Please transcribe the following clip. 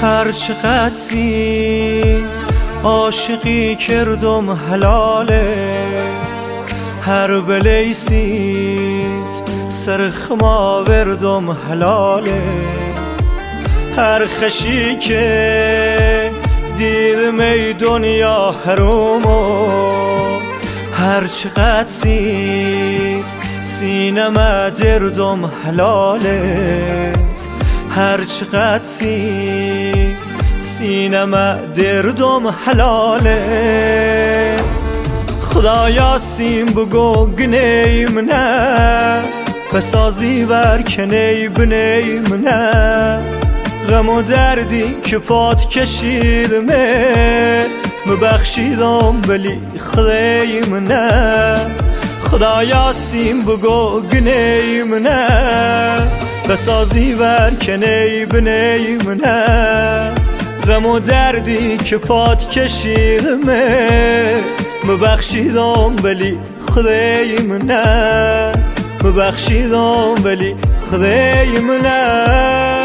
هر چقدر سید عاشقی کردم حلاله، هر بلیسید سرخما وردم حلاله، هر خشی که دیدم ای دنیا حرومو، هر چقدر سید سینما دردم حلاله، هر چقدر سید سینما دردم حلاله. خدایا سیم بگو گنیم نه، بسازی ورکنی بنیم نه، غم و دردی که پات کشیدمه مبخشیدم ولی خدایم نه. خدایا سیم بگو گنیم نه، بسازی ورکنی بنیم نه، غم و دردی که پات کشیدمه مبخشیدم ولی خدایم نه، مبخشیدم ولی خدایم نه.